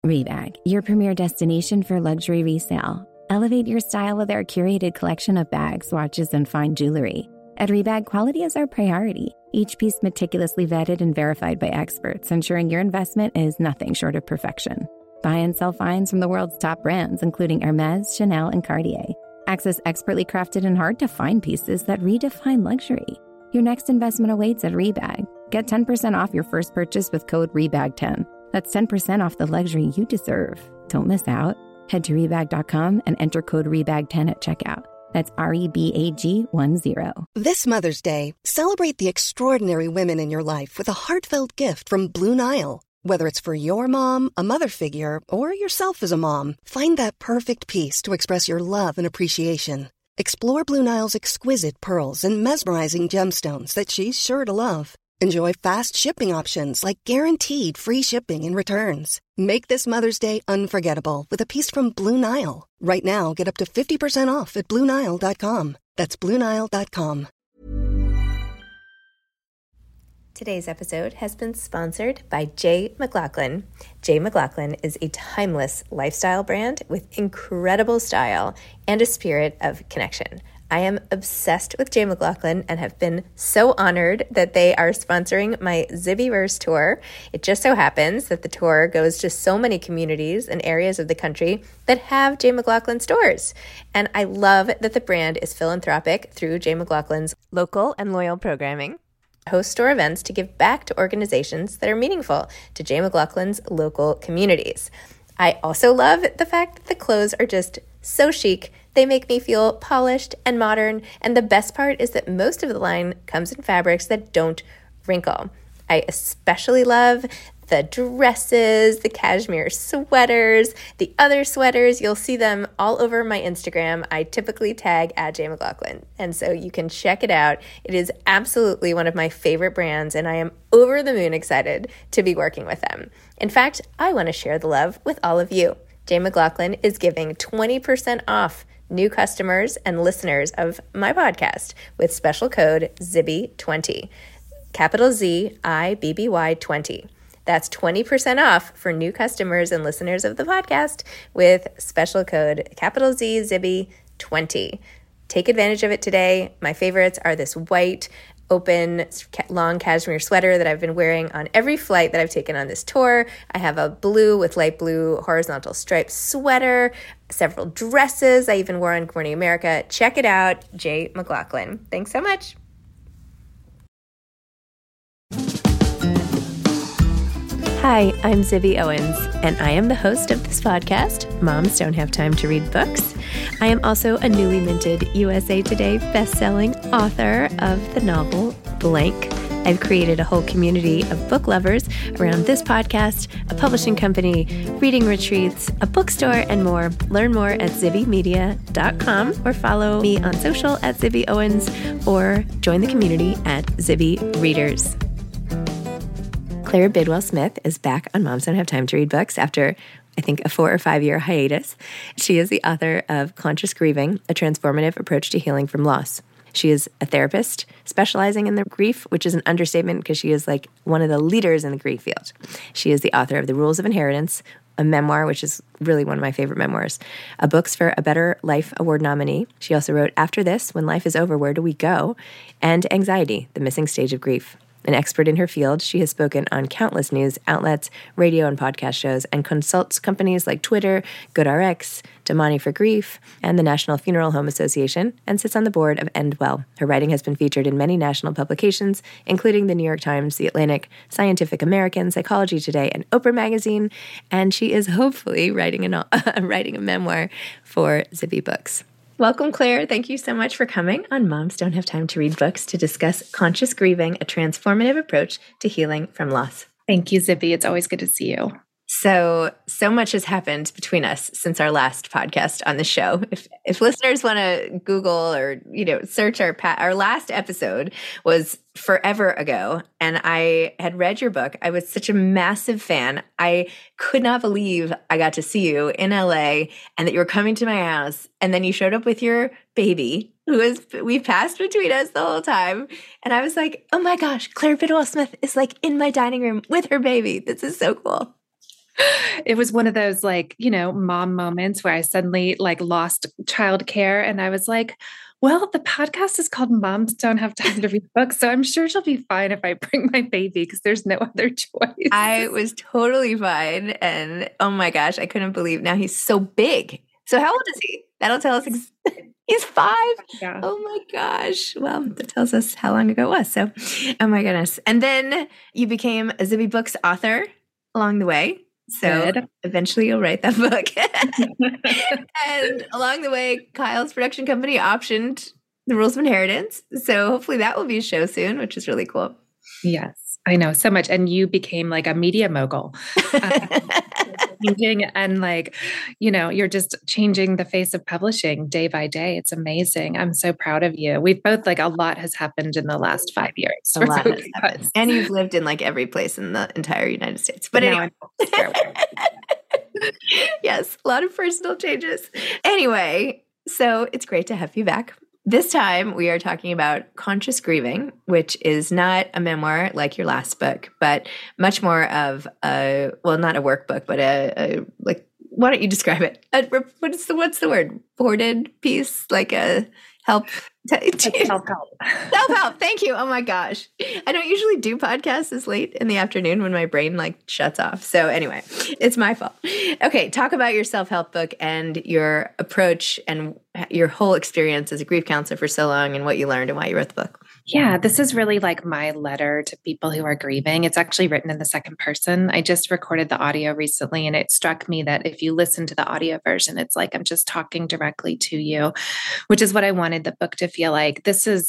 Rebag, your premier destination for luxury resale. Elevate your style with our curated collection of bags, watches, and fine jewelry. At Rebag, quality is our priority. Each piece meticulously vetted and verified by experts, ensuring your investment is nothing short of perfection. Buy and sell finds from the world's top brands, including Hermès, Chanel, and Cartier. Access expertly crafted and hard-to-find pieces that redefine luxury. Your next investment awaits at Rebag. Get 10% off your first purchase with code REBAG10. That's 10% off the luxury you deserve. Don't miss out. Head to Rebag.com and enter code REBAG10 at checkout. That's REBAG10. This Mother's Day, celebrate the extraordinary women in your life with a heartfelt gift from Blue Nile. Whether it's for your mom, a mother figure, or yourself as a mom, find that perfect piece to express your love and appreciation. Explore Blue Nile's exquisite pearls and mesmerizing gemstones that she's sure to love. Enjoy fast shipping options like guaranteed free shipping and returns. Make this Mother's Day unforgettable with a piece from Blue Nile. Right now, get up to 50% off at BlueNile.com. That's BlueNile.com. Today's episode has been sponsored by J. McLaughlin. J. McLaughlin is a timeless lifestyle brand with incredible style and a spirit of connection. I am obsessed with J. McLaughlin and have been so honored that they are sponsoring my Zibbyverse tour. It just so happens that the tour goes to so many communities and areas of the country that have J. McLaughlin stores. And I love that the brand is philanthropic through J. McLaughlin's local and loyal programming. Host store events to give back to organizations that are meaningful to J. McLaughlin's local communities. I also love the fact that the clothes are just so chic. They make me feel polished and modern, and the best part is that most of the line comes in fabrics that don't wrinkle. I especially love the dresses, the cashmere sweaters, the other sweaters. You'll see them all over my Instagram. I typically tag at J. McLaughlin, and so you can check it out. It is absolutely one of my favorite brands, and I am over the moon excited to be working with them. In fact, I want to share the love with all of you. J. McLaughlin is giving 20% off new customers and listeners of my podcast with special code ZIBBY20, capital ZIBBY 20. That's 20% off for new customers and listeners of the podcast with special code capital Z ZIBBY20. Take advantage of it today. My favorites are this white, open, long cashmere sweater that I've been wearing on every flight that I've taken on this tour. I have a blue with light blue horizontal striped sweater, several dresses I even wore on Good Morning America. Check it out, J. McLaughlin. Thanks so much. Hi, I'm Zibby Owens, and I am the host of this podcast, Moms Don't Have Time to Read Books. I am also a newly minted USA Today best-selling author of the novel Blank. I've created a whole community of book lovers around this podcast, a publishing company, reading retreats, a bookstore, and more. Learn more at zibbymedia.com or follow me on social at Zibby Owens or join the community at Zibby Readers. Claire Bidwell Smith is back on Moms Don't Have Time to Read Books after, I think, a 4 or 5 year hiatus. She is the author of Conscious Grieving, A Transformative Approach to Healing from Loss. She is a therapist specializing in the grief, which is an understatement because she is like one of the leaders in the grief field. She is the author of The Rules of Inheritance, a memoir, which is really one of my favorite memoirs, a Books for a Better Life Award nominee. She also wrote After This, When Life is Over, Where Do We Go? And Anxiety, The Missing Stage of Grief. An expert in her field, she has spoken on countless news outlets, radio and podcast shows, and consults companies like Twitter, GoodRx, Damani for Grief, and the National Funeral Home Association, and sits on the board of Endwell. Her writing has been featured in many national publications, including the New York Times, The Atlantic, Scientific American, Psychology Today, and Oprah Magazine, and she is hopefully writing a memoir for Zibby Books. Welcome, Claire. Thank you so much for coming on Moms Don't Have Time to Read Books to discuss Conscious Grieving, a transformative approach to healing from loss. Thank you, Zibby. It's always good to see you. So much has happened between us since our last podcast on the show. If listeners want to Google or, search our last episode was forever ago, and I had read your book. I was such a massive fan. I could not believe I got to see you in LA and that you were coming to my house, and then you showed up with your baby, we passed between us the whole time. And I was like, oh my gosh, Claire Bidwell Smith is like in my dining room with her baby. This is so cool. It was one of those mom moments where I suddenly lost childcare. And I was like, well, the podcast is called Moms Don't Have Time to Read Books. So I'm sure she'll be fine if I bring my baby because there's no other choice. I was totally fine. And oh my gosh, I couldn't believe now he's so big. So how old is he? That'll tell us. He's 5. Yeah. Oh my gosh. Well, that tells us how long ago it was. So, oh my goodness. And then you became a Zippy Books author along the way. So eventually you'll write that book. And along the way, Kyle's production company optioned The Rules of Inheritance. So hopefully that will be a show soon, which is really cool. Yes, I know so much. And you became like a media mogul. And you're just changing the face of publishing day by day. It's amazing. I'm so proud of you. We've both a lot has happened in the last 5 years. A lot has happened. And you've lived in every place in the entire United States. But anyway. Yes, a lot of personal changes. Anyway, so it's great to have you back. This time we are talking about Conscious Grieving, which is not a memoir like your last book, but much more of not a workbook, but why don't you describe it? What's the word? Boarded piece, like a help. Self-help. Thank you. Oh my gosh. I don't usually do podcasts this late in the afternoon when my brain shuts off. So anyway, it's my fault. Okay. Talk about your self-help book and your approach and your whole experience as a grief counselor for so long and what you learned and why you wrote the book. Yeah, this is really my letter to people who are grieving. It's actually written in the second person. I just recorded the audio recently, and it struck me that if you listen to the audio version, it's like I'm just talking directly to you, which is what I wanted the book to feel like.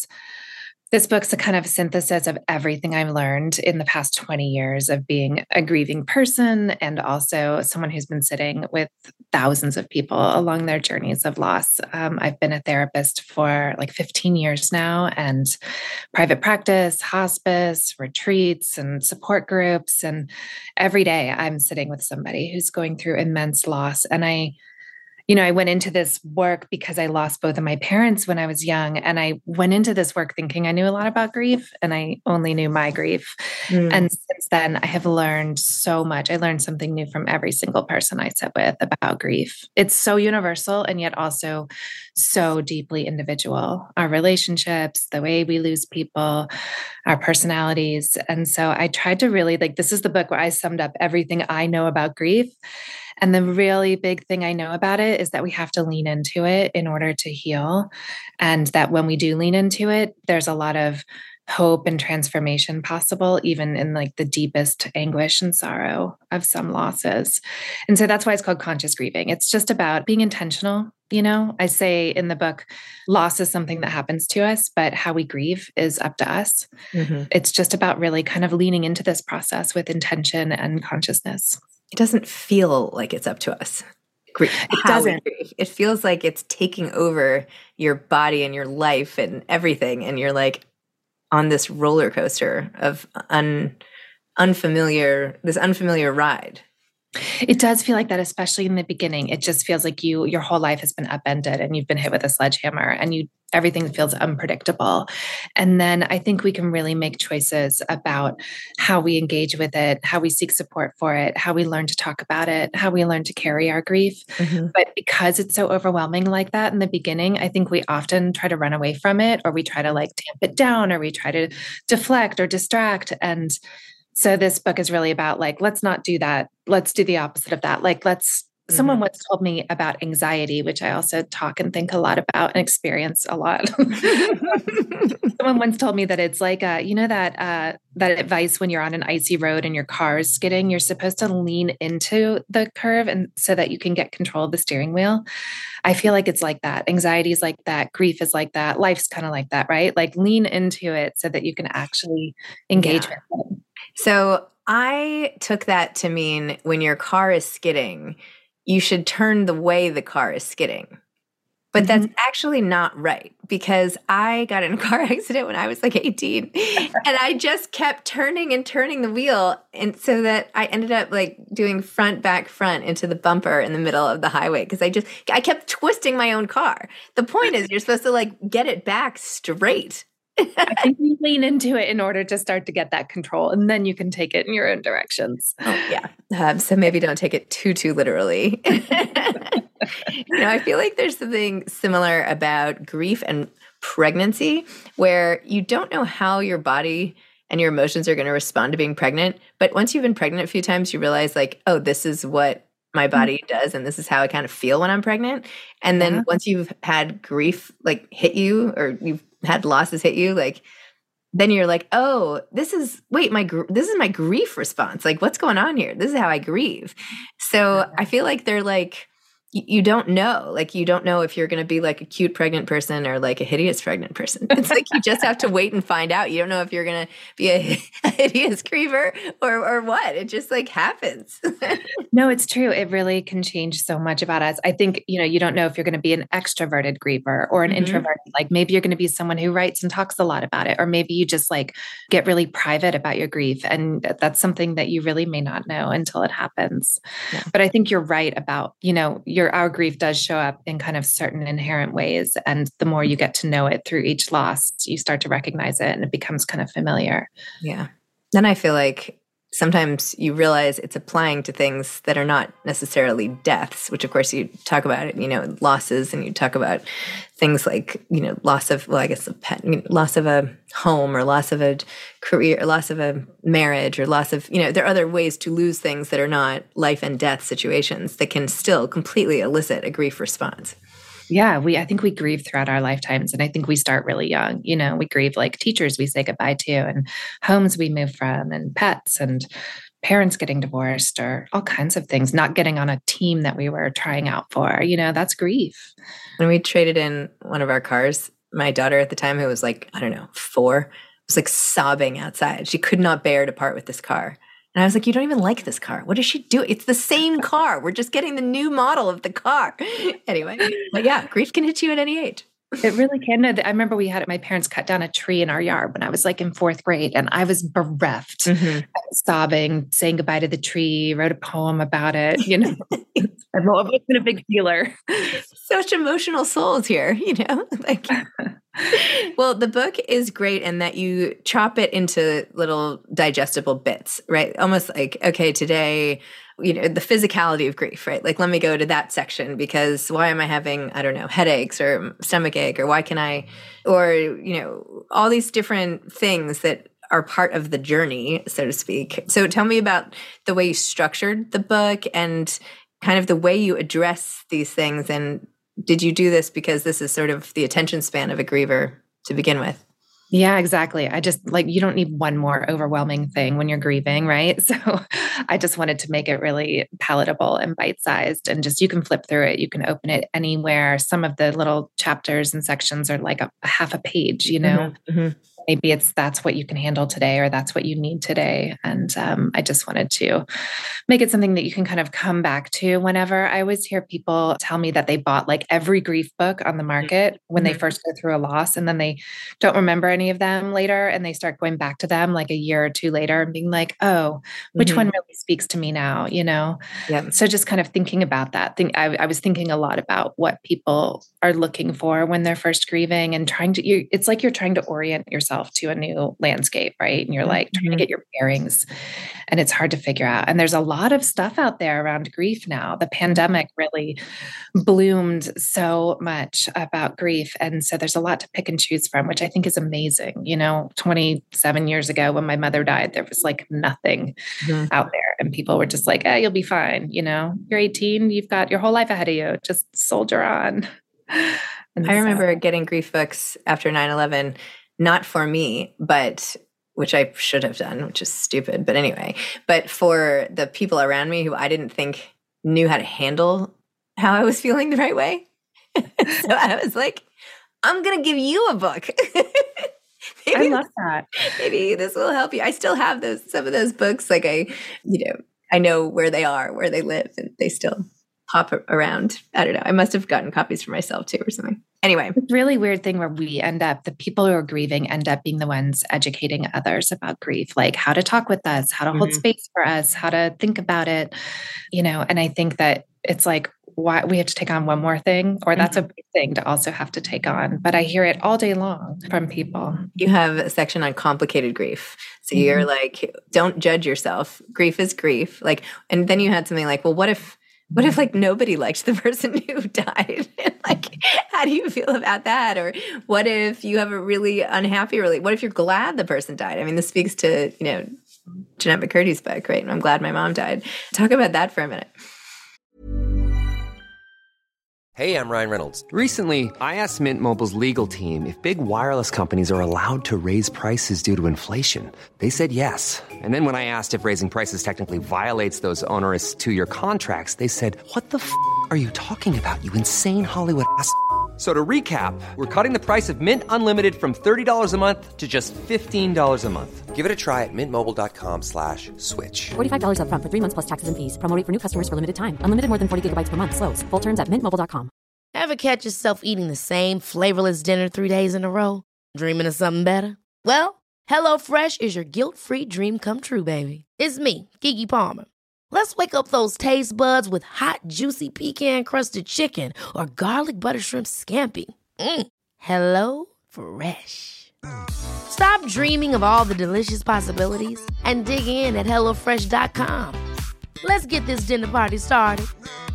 This book's a kind of synthesis of everything I've learned in the past 20 years of being a grieving person and also someone who's been sitting with thousands of people along their journeys of loss. I've been a therapist for 15 years now, and private practice, hospice, retreats, and support groups. And every day I'm sitting with somebody who's going through immense loss. And I went into this work because I lost both of my parents when I was young. And I went into this work thinking I knew a lot about grief, and I only knew my grief. And since then, I have learned so much. I learned something new from every single person I sit with about grief. It's so universal and yet also so deeply individual. Our relationships, the way we lose people, our personalities. And so I tried to really this is the book where I summed up everything I know about grief. And the really big thing I know about it is that we have to lean into it in order to heal. And that when we do lean into it, there's a lot of hope and transformation possible, even in the deepest anguish and sorrow of some losses. And so that's why it's called Conscious Grieving. It's just about being intentional. I say in the book, loss is something that happens to us, but how we grieve is up to us. Mm-hmm. It's just about really kind of leaning into this process with intention and consciousness. It doesn't feel like it's up to us. It doesn't. It feels like it's taking over your body and your life and everything. And you're on this roller coaster of unfamiliar ride. It does feel like that, especially in the beginning. It just feels like your whole life has been upended and you've been hit with a sledgehammer and everything feels unpredictable. And then I think we can really make choices about how we engage with it, how we seek support for it, how we learn to talk about it, how we learn to carry our grief. Mm-hmm. But because it's so overwhelming like that in the beginning, I think we often try to run away from it, or we try to tamp it down, or we try to deflect or distract. And so this book is really about let's not do that. Let's do the opposite of that. Someone once told me about anxiety, which I also talk and think a lot about and experience a lot. Someone once told me that it's that advice when you're on an icy road and your car is skidding, you're supposed to lean into the curve and so that you can get control of the steering wheel. I feel like it's like that. Anxiety is like that. Grief is like that. Life's kind of like that, right? Lean into it so that you can actually engage with it. So I took that to mean when your car is skidding, you should turn the way the car is skidding. But that's actually not right, because I got in a car accident when I was 18 and I just kept turning and turning the wheel. And so that I ended up doing front, back, front into the bumper in the middle of the highway. Cause I kept twisting my own car. The point is you're supposed to get it back straight. I think you lean into it in order to start to get that control, and then you can take it in your own directions. Oh, yeah. So maybe don't take it too literally. I feel like there's something similar about grief and pregnancy where you don't know how your body and your emotions are going to respond to being pregnant. But once you've been pregnant a few times, you realize like, oh, this is what my body does. And this is how I kind of feel when I'm pregnant. And then once you've had grief like hit you, or you've had losses hit you, like, then you're like, oh, this is my grief response. Like, what's going on here? This is how I grieve. So I feel like they're like, you don't know. Like, you don't know if you're going to be like a cute pregnant person or like a hideous pregnant person. It's like you just have to wait and find out. You don't know if you're going to be a hideous griever or what. It just like happens. No, it's true. It really can change so much about us. I think, you don't know if you're going to be an extroverted griever or an introverted. Like maybe you're going to be someone who writes and talks a lot about it, or maybe you just like get really private about your grief. And that's something that you really may not know until it happens. Yeah. But I think you're right about, our grief does show up in kind of certain inherent ways. And the more you get to know it through each loss, you start to recognize it and it becomes kind of familiar. Yeah. Then I feel like sometimes you realize it's applying to things that are not necessarily deaths, which of course you talk about it, losses, and you talk about things like, loss of, well, I guess a pet, loss of a home, or loss of a career, or loss of a marriage, or loss of, there are other ways to lose things that are not life and death situations that can still completely elicit a grief response. Yeah, I think we grieve throughout our lifetimes. And I think we start really young. We grieve like teachers we say goodbye to, and homes we move from, and pets, and parents getting divorced, or all kinds of things, not getting on a team that we were trying out for. That's grief. When we traded in one of our cars, my daughter at the time, who was like, I don't know, 4, was like sobbing outside. She could not bear to part with this car. And I was like, you don't even like this car. What does she do? It's the same car. We're just getting the new model of the car. Anyway, but yeah, grief can hit you at any age. It really can. I remember my parents cut down a tree in our yard when I was like in 4th grade, and I was bereft. I was sobbing, saying goodbye to the tree, wrote a poem about it. I've always been a big feeler. Such emotional souls here, like. Well, the book is great in that you chop it into little digestible bits, right? Almost like, okay, today, the physicality of grief, right? Like, let me go to that section because why am I having, I don't know, headaches or stomach ache, or why can I, or, all these different things that are part of the journey, so to speak. So tell me about the way you structured the book and kind of the way you address these things. And did you do this because this is sort of the attention span of a griever to begin with? Yeah, exactly. I just you don't need one more overwhelming thing when you're grieving, right? So I just wanted to make it really palatable and bite-sized, and just, you can flip through it. You can open it anywhere. Some of the little chapters and sections are like a half a page, Maybe that's what you can handle today, or that's what you need today. And I just wanted to make it something that you can kind of come back to whenever. I always hear people tell me that they bought like every grief book on the market when they first go through a loss, and then they don't remember any of them later, and they start going back to them like a year or 2 later and being like, oh, which one really speaks to me now, Yeah. So just kind of thinking about that. I was thinking a lot about what people are looking for when they're first grieving, and it's like you're trying to orient yourself to a new landscape, right? And you're like trying to get your bearings, and it's hard to figure out. And there's a lot of stuff out there around grief now. The pandemic really bloomed so much about grief. And so there's a lot to pick and choose from, which I think is amazing. 27 years ago when my mother died, there was like nothing out there. And people were just like, you'll be fine. You're 18, you've got your whole life ahead of you. Just soldier on. I remember getting grief books after 9/11. Not for me, but which I should have done, which is stupid. But anyway, but for the people around me who I didn't think knew how to handle how I was feeling the right way. So I was like, I'm going to give you a book. I love that. Maybe this will help you. I still have some of those books. Like I know where they are, where they live, and they still pop around. I don't know. I must have gotten copies for myself too or something. Anyway. It's a really weird thing where the people who are grieving end up being the ones educating others about grief, like how to talk with us, how to hold space for us, how to think about it, and I think that it's like why we have to take on one more thing, or that's a big thing to also have to take on. But I hear it all day long from people. You have a section on complicated grief. So you're like, don't judge yourself. Grief is grief. Like, and then you had something like, well, what if like nobody liked the person who died? Like, how do you feel about that? Or what if you have a really unhappy what if you're glad the person died? I mean, this speaks to, Jeanette McCurdy's book, right? I'm glad my mom died. Talk about that for a minute. Hey, I'm Ryan Reynolds. Recently, I asked Mint Mobile's legal team if big wireless companies are allowed to raise prices due to inflation. They said yes. And then when I asked if raising prices technically violates those onerous 2-year contracts, they said, "What the f*** are you talking about, you insane Hollywood ass?" So to recap, we're cutting the price of Mint Unlimited from $30 a month to just $15 a month. Give it a try at mintmobile.com/switch. $45 up front for 3 months plus taxes and fees. Promo rate for new customers for limited time. Unlimited more than 40 gigabytes per month. Slows full terms at mintmobile.com. Ever catch yourself eating the same flavorless dinner 3 days in a row? Dreaming of something better? Well, HelloFresh is your guilt-free dream come true, baby. It's me, Keke Palmer. Let's wake up those taste buds with hot, juicy pecan-crusted chicken or garlic butter shrimp scampi. Hello Fresh. Stop dreaming of all the delicious possibilities and dig in at HelloFresh.com. Let's get this dinner party started.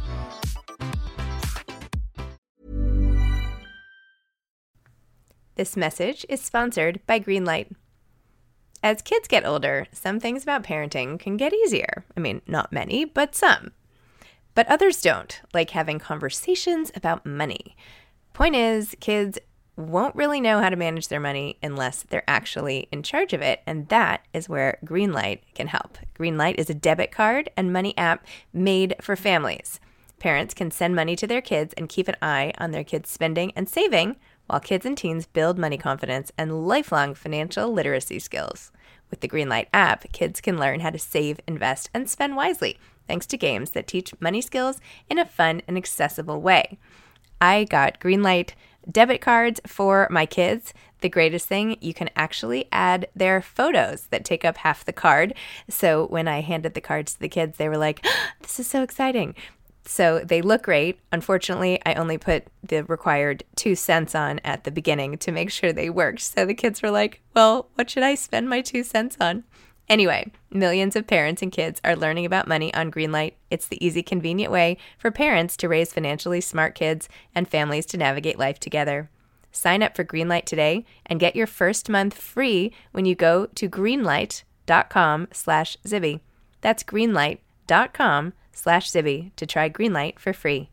This message is sponsored by Greenlight. As kids get older, some things about parenting can get easier. I mean, not many, but some. But others don't, like having conversations about money. Point is, kids won't really know how to manage their money unless they're actually in charge of it, and that is where Greenlight can help. Greenlight is a debit card and money app made for families. Parents can send money to their kids and keep an eye on their kids' spending and saving, while kids and teens build money confidence and lifelong financial literacy skills. With the Greenlight app, kids can learn how to save, invest, and spend wisely, thanks to games that teach money skills in a fun and accessible way. I got Greenlight debit cards for my kids. The greatest thing, you can actually add their photos that take up half the card. So when I handed the cards to the kids, they were like, "This is so exciting." So they look great. Unfortunately, I only put the required 2 cents on at the beginning to make sure they worked. So the kids were like, well, what should I spend my 2 cents on? Anyway, millions of parents and kids are learning about money on Greenlight. It's the easy, convenient way for parents to raise financially smart kids and families to navigate life together. Sign up for Greenlight today and get your first month free when you go to greenlight.com/Zibby. That's greenlight.com/Zibby to try Greenlight for free.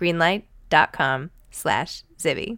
Greenlight.com/Zibby.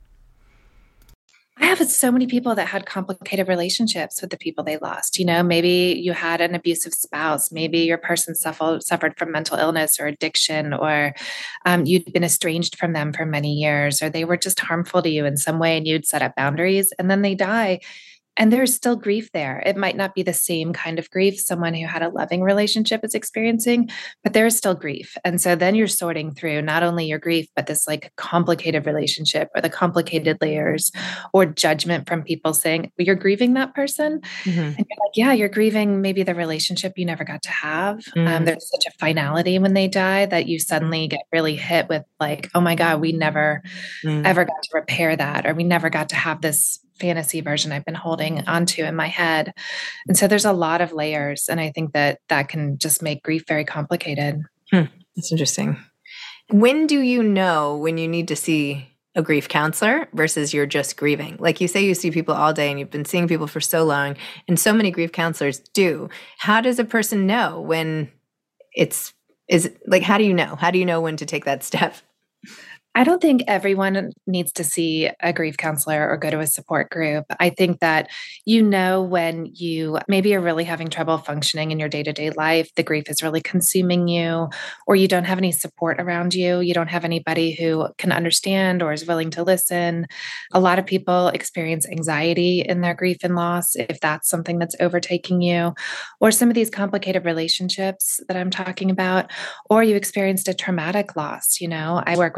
I have so many people that had complicated relationships with the people they lost. Maybe you had an abusive spouse. Maybe your person suffered from mental illness or addiction, or you'd been estranged from them for many years, or they were just harmful to you in some way and you'd set up boundaries, and then they die. And there's still grief there. It might not be the same kind of grief someone who had a loving relationship is experiencing, but there is still grief. And so then you're sorting through not only your grief, but this like complicated relationship or the complicated layers or judgment from people saying, you're grieving that person. And you're like, yeah, you're grieving maybe the relationship you never got to have. There's such a finality when they die that you suddenly get really hit with like, oh my God, we never ever got to repair that, or we never got to have this fantasy version I've been holding onto in my head. And so there's a lot of layers. And I think that can just make grief very complicated. That's interesting. When do you know when you need to see a grief counselor versus you're just grieving? Like you say, you see people all day and you've been seeing people for so long, and so many grief counselors do. How does a person know when how do you know? How do you know when to take that step? I don't think everyone needs to see a grief counselor or go to a support group. I think that when maybe you're really having trouble functioning in your day-to-day life, the grief is really consuming you, or you don't have any support around you. You don't have anybody who can understand or is willing to listen. A lot of people experience anxiety in their grief and loss, if that's something that's overtaking you, or some of these complicated relationships that I'm talking about, or you experienced a traumatic loss. I work with people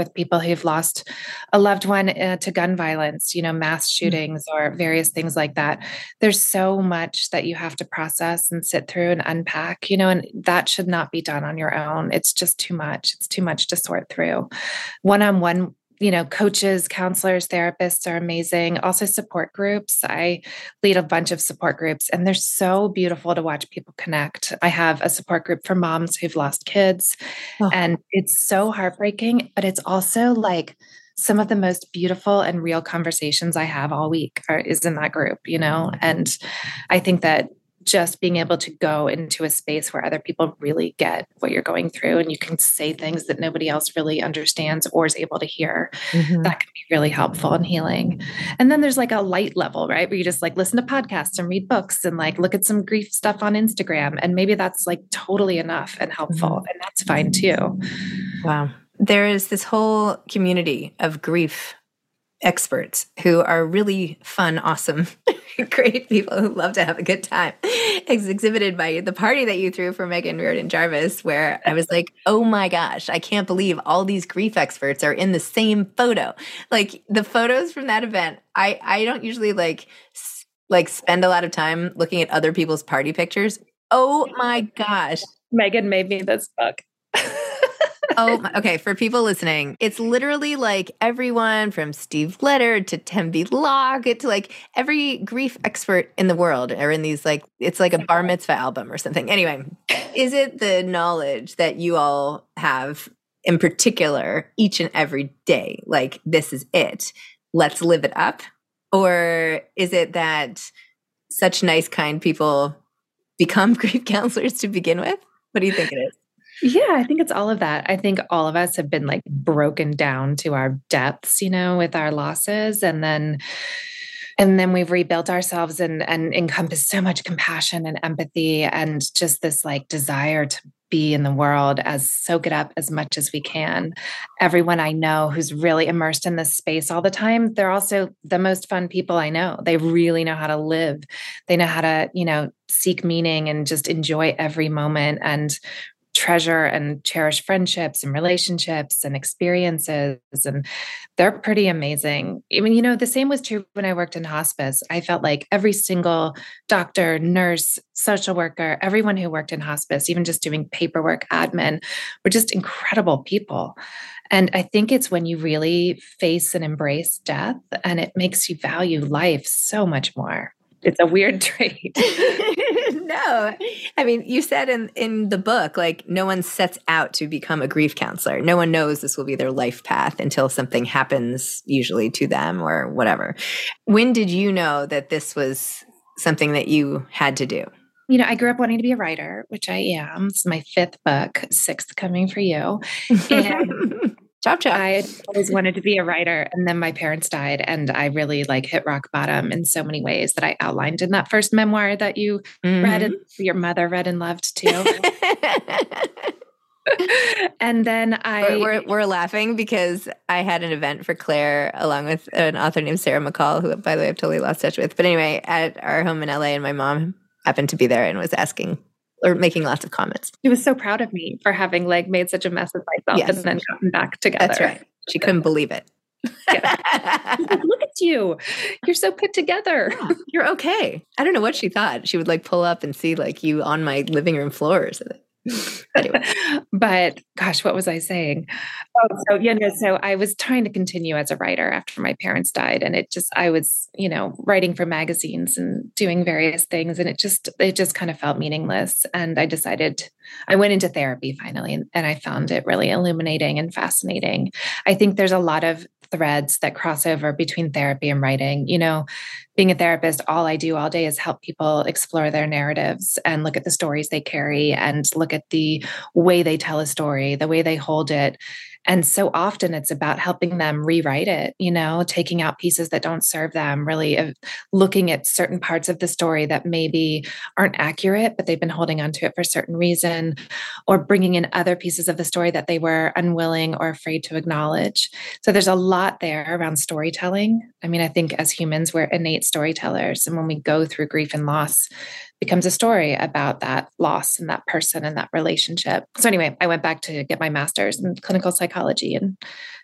who've lost a loved one to gun violence, mass shootings or various things like that. There's so much that you have to process and sit through and unpack, and that should not be done on your own. It's just too much. It's too much to sort through. One-on-one, coaches, counselors, therapists are amazing. Also support groups. I lead a bunch of support groups and they're so beautiful to watch people connect. I have a support group for moms who've lost kids and it's so heartbreaking, but it's also like some of the most beautiful and real conversations I have all week is in that group, and I think that just being able to go into a space where other people really get what you're going through and you can say things that nobody else really understands or is able to hear, that can be really helpful and healing. And then there's like a light level, right? Where you just like listen to podcasts and read books and like look at some grief stuff on Instagram. And maybe that's like totally enough and helpful. And that's fine too. Wow. There is this whole community of grief experts who are really fun, awesome, great people who love to have a good time. It's exhibited by the party that you threw for Megan Riordan Jarvis, where I was like, oh my gosh, I can't believe all these grief experts are in the same photo. Like the photos from that event, I don't usually like spend a lot of time looking at other people's party pictures. Oh my gosh. Megan made me this book. Okay. For people listening, it's literally like everyone from Steve Leonard to Tembi Locke to like every grief expert in the world are in these it's like a bar mitzvah album or something. Anyway, is it the knowledge that you all have in particular each and every day? Like, this is it. Let's live it up. Or is it that such nice, kind people become grief counselors to begin with? What do you think it is? Yeah, I think it's all of that. I think all of us have been like broken down to our depths, with our losses. And then we've rebuilt ourselves and encompassed so much compassion and empathy and just this like desire to be in the world soak it up as much as we can. Everyone I know who's really immersed in this space all the time, they're also the most fun people I know. They really know how to live. They know how to, seek meaning and just enjoy every moment and treasure and cherish friendships and relationships and experiences. And they're pretty amazing. I mean, the same was true when I worked in hospice. I felt like every single doctor, nurse, social worker, everyone who worked in hospice, even just doing paperwork, admin, were just incredible people. And I think it's when you really face and embrace death and it makes you value life so much more. It's a weird trait. No, I mean, you said in the book, like no one sets out to become a grief counselor. No one knows this will be their life path until something happens, usually to them or whatever. When did you know that this was something that you had to do? I grew up wanting to be a writer, which I am. It's my 5th book, 6th coming for you. And Chop. I always wanted to be a writer. And then my parents died and I really hit rock bottom in so many ways that I outlined in that first memoir that you read and your mother read and loved too. And then we're laughing because I had an event for Claire along with an author named Sarah McCall, who by the way I've totally lost touch with. But anyway, at our home in LA, and my mom happened to be there and was asking or making lots of comments. She was so proud of me for having made such a mess of myself and then gotten back together. That's right. She couldn't believe it. Yeah. Look at you. You're so put together. Yeah, you're okay. I don't know what she thought. She would pull up and see you on my living room floor or something. Anyway, but gosh, what was I saying? So I was trying to continue as a writer after my parents died, and I was, writing for magazines and doing various things, and it just kind of felt meaningless. And I went into therapy finally, and I found it really illuminating and fascinating. I think there's a lot of threads that cross over between therapy and writing. Being a therapist, all I do all day is help people explore their narratives and look at the stories they carry and look at the way they tell a story, the way they hold it. And so often it's about helping them rewrite it, taking out pieces that don't serve them, really looking at certain parts of the story that maybe aren't accurate, but they've been holding on to it for a certain reason, or bringing in other pieces of the story that they were unwilling or afraid to acknowledge. So there's a lot there around storytelling. I mean, I think as humans, we're innate storytellers. And when we go through grief and loss, becomes a story about that loss and that person and that relationship. So anyway, I went back to get my master's in clinical psychology and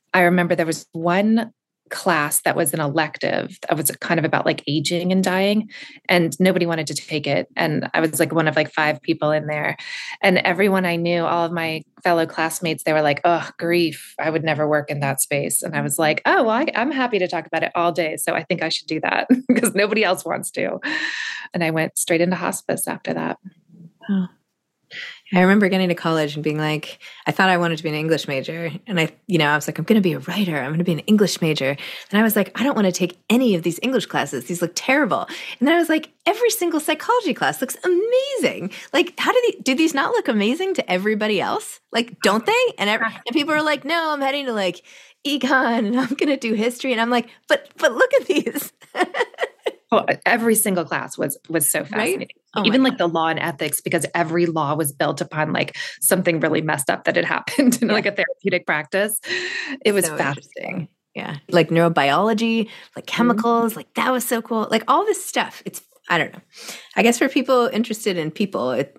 I remember there was one class that was an elective that was kind of about like aging and dying, and nobody wanted to take it. And I was like one of like 5 people in there, and everyone I knew, all of my fellow classmates, they were like, oh, grief, I would never work in that space. And I was like, oh, well, I'm happy to talk about it all day. So I think I should do that because nobody else wants to. And I went straight into hospice after that. Oh. I remember getting to college and being like, I thought I wanted to be an English major. And I was like, I'm going to be a writer. I'm going to be an English major. And I was like, I don't want to take any of these English classes. These look terrible. And then I was like, every single psychology class looks amazing. Like, how do these not look amazing to everybody else? Like, don't they? And people are like, no, I'm heading to like econ and I'm going to do history. And I'm like, but look at these. Oh, every single class was so fascinating. Right? Oh even like the law and ethics, because every law was built upon like something really messed up that had happened in like a therapeutic practice. It was so fascinating. Yeah. Like neurobiology, like chemicals, like that was so cool. Like all this stuff. I don't know. I guess for people interested in people, it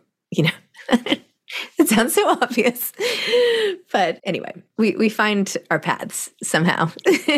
sounds so obvious. But anyway, we find our paths somehow.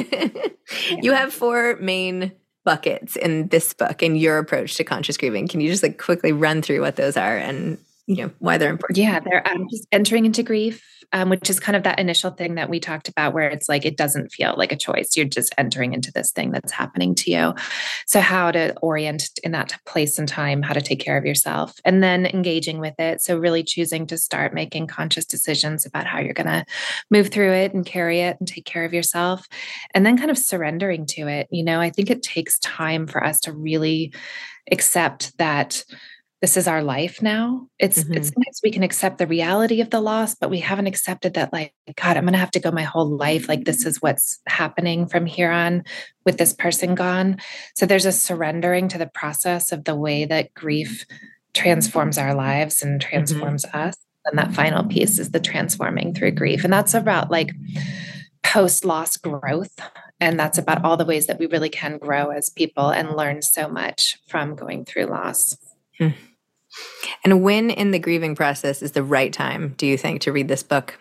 You have 4 main buckets in this book and your approach to conscious grieving. Can you just like quickly run through what those are and why they're important? Yeah, they're just entering into grief, which is kind of that initial thing that we talked about where it's like, it doesn't feel like a choice. You're just entering into this thing that's happening to you. So how to orient in that place and time, how to take care of yourself, and then engaging with it. So really choosing to start making conscious decisions about how you're going to move through it and carry it and take care of yourself. And then kind of surrendering to it. I think it takes time for us to really accept that this is our life now. It's sometimes we can accept the reality of the loss, but we haven't accepted that, like, God, I'm going to have to go my whole life. Like, this is what's happening from here on with this person gone. So there's a surrendering to the process of the way that grief transforms our lives and transforms us. And that final piece is the transforming through grief. And that's about like post-loss growth. And that's about all the ways that we really can grow as people and learn so much from going through loss. And when in the grieving process is the right time, do you think, to read this book?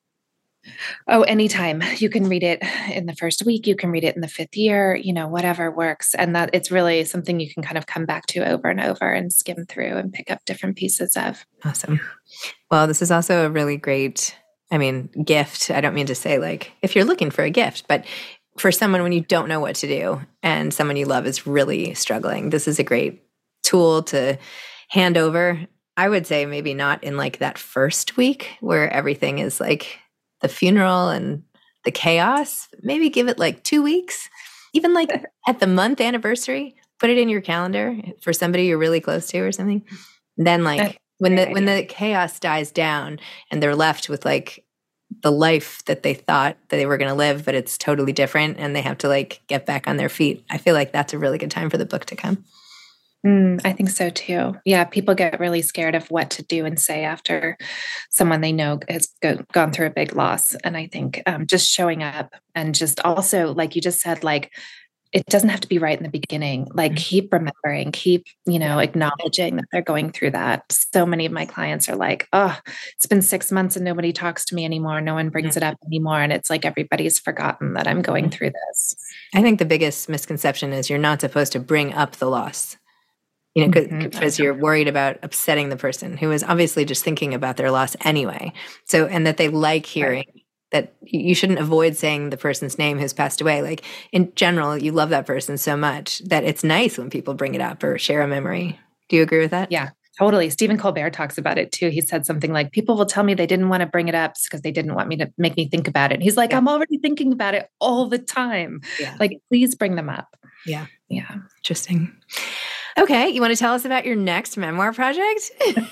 Oh, anytime. You can read it in the first week. You can read it in the 5th year, whatever works. And that it's really something you can kind of come back to over and over and skim through and pick up different pieces of. Awesome. Well, this is also a really great, gift. I don't mean to say like, if you're looking for a gift, but for someone when you don't know what to do and someone you love is really struggling, this is a great tool to hand over. I would say maybe not in like that first week where everything is like the funeral and the chaos. Maybe give it like 2 weeks, even like at the month anniversary, put it in your calendar for somebody you're really close to or something. And then like when the chaos dies down and they're left with like the life that they thought that they were going to live, but it's totally different and they have to like get back on their feet. I feel like that's a really good time for the book to come. I think so too. Yeah, people get really scared of what to do and say after someone they know has gone through a big loss. And I think just showing up and just also, like you just said, like, it doesn't have to be right in the beginning. Like keep remembering, keep, acknowledging that they're going through that. So many of my clients are like, oh, it's been 6 months and nobody talks to me anymore. No one brings it up anymore. And it's like, everybody's forgotten that I'm going through this. I think the biggest misconception is you're not supposed to bring up the loss. Because you're worried about upsetting the person who is obviously just thinking about their loss anyway. So, and that they like hearing that you shouldn't avoid saying the person's name who's passed away. Like in general, you love that person so much that it's nice when people bring it up or share a memory. Do you agree with that? Yeah, totally. Stephen Colbert talks about it too. He said something like, people will tell me they didn't want to bring it up because they didn't want me to make me think about it. And he's like, I'm already thinking about it all the time. Yeah. Like, please bring them up. Yeah. Yeah. Interesting. Okay, you want to tell us about your next memoir project?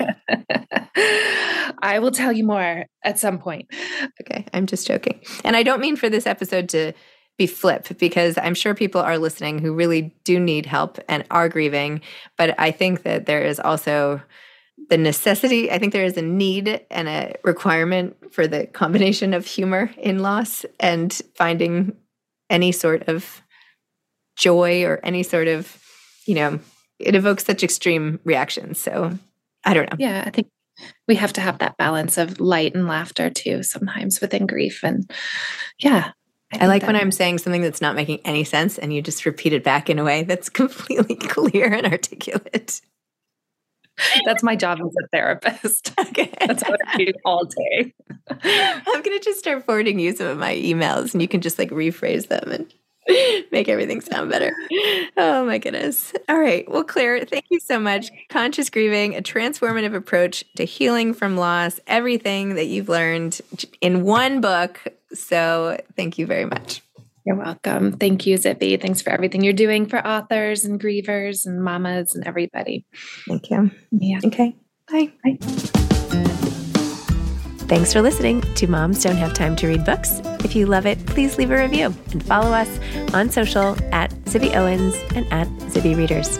I will tell you more at some point. Okay, I'm just joking. And I don't mean for this episode to be flip, because I'm sure people are listening who really do need help and are grieving. But I think that there is also the necessity, I think there is a need and a requirement for the combination of humor in loss and finding any sort of joy or any sort of, it evokes such extreme reactions. So I don't know. Yeah, I think we have to have that balance of light and laughter too, sometimes within grief. And yeah, I like when I'm saying something that's not making any sense and you just repeat it back in a way that's completely clear and articulate. That's my job as a therapist. Okay. That's what I do all day. I'm going to just start forwarding you some of my emails and you can just like rephrase them and make everything sound better. Oh my goodness. All right. Well, Claire, thank you so much. Conscious Grieving, a transformative approach to healing from loss, everything that you've learned in one book. So thank you very much. You're welcome. Thank you, Zippy. Thanks for everything you're doing for authors and grievers and mamas and everybody. Thank you. Yeah. Okay. Bye. Bye. Thanks for listening to Moms Don't Have Time to Read Books. If you love it, please leave a review and follow us on social at Zippy Owens and at Zippy Readers.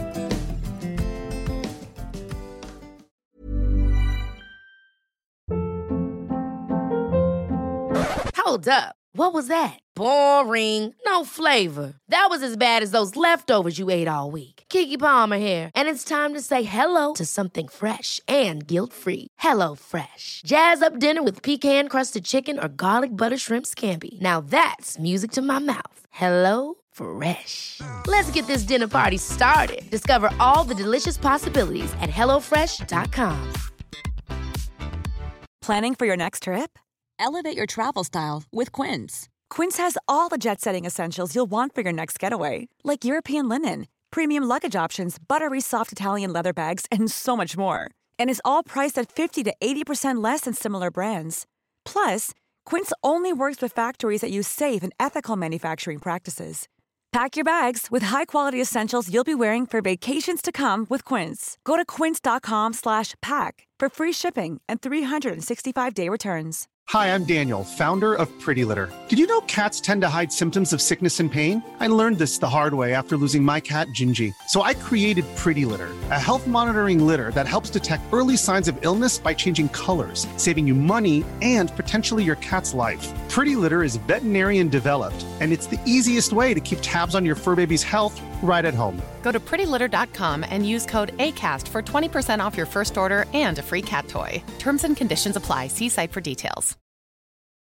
Hold up. What was that? Boring. No flavor. That was as bad as those leftovers you ate all week. Keke Palmer here, and it's time to say hello to something fresh and guilt-free. HelloFresh. Jazz up dinner with pecan-crusted chicken or garlic butter shrimp scampi. Now that's music to my mouth. HelloFresh. Let's get this dinner party started. Discover all the delicious possibilities at HelloFresh.com. Planning for your next trip? Elevate your travel style with Quince. Quince has all the jet-setting essentials you'll want for your next getaway, like European linen, premium luggage options, buttery soft Italian leather bags, and so much more. And is all priced at 50 to 80% less than similar brands. Plus, Quince only works with factories that use safe and ethical manufacturing practices. Pack your bags with high-quality essentials you'll be wearing for vacations to come with Quince. Go to quince.com/pack for free shipping and 365-day returns. Hi, I'm Daniel, founder of Pretty Litter. Did you know cats tend to hide symptoms of sickness and pain? I learned this the hard way after losing my cat, Gingy. So I created Pretty Litter, a health monitoring litter that helps detect early signs of illness by changing colors, saving you money and potentially your cat's life. Pretty Litter is veterinarian developed, and it's the easiest way to keep tabs on your fur baby's health right at home. Go to prettylitter.com and use code ACAST for 20% off your first order and a free cat toy. Terms and conditions apply. See site for details.